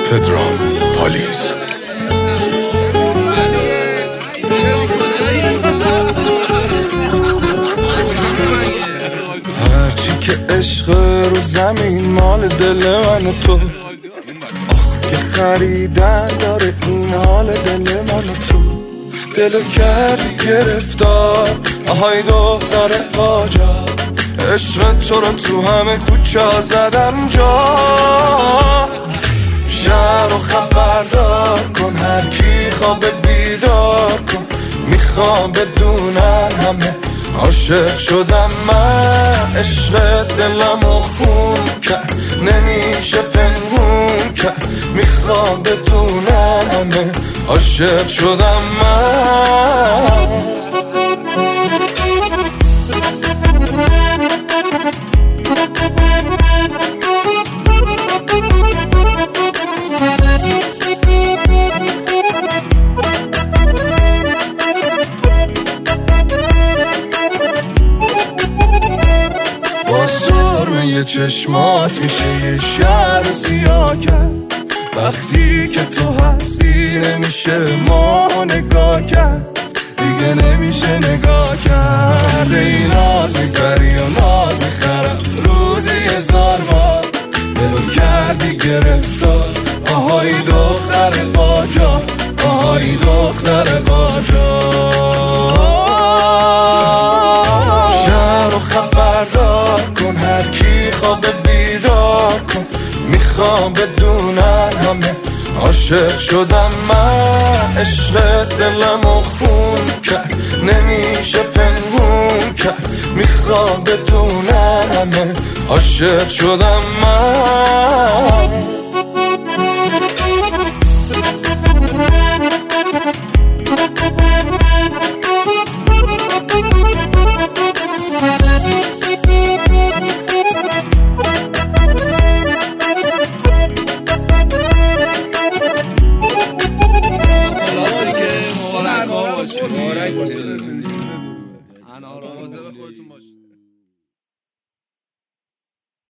پدرام پالیز. هرچی که عشق رو زمین مال دل من و تو، آخ که خریدن داره این حال دل من و تو. دلو کردی گرفتار آهای دختر قاجار، عشق تو رو تو همه کوچه زدم جا. شهر رو خبردار کن، هر کی خواب بیدار کن، میخوام بدونن همه عاشق شدم من. عشق دلمو خون کرد نمیشه پنهون کرد، میخوام بدونن همه عاشق شدم من. با سرمه چشمات میشه یه شهر سیاه کرد، وقتی که تو هستی نمیشه ما نگاه کرد، دیگه نمیشه نگاه کرد. ای ناز میبری و ناز میخرم روزی 1000 بار، دلو کردی گرفتار آهای دختر قاجار، آهای دختر قاجار. شهر رو خبردار کن، هر کی خواب بیدار کن، میخوام بدونن همه عاشق شدم من. عشق دلمو خون کرد نمیشه پنهون کرد، میخوام بدونن همه عاشق شدم من. مبارک باشه.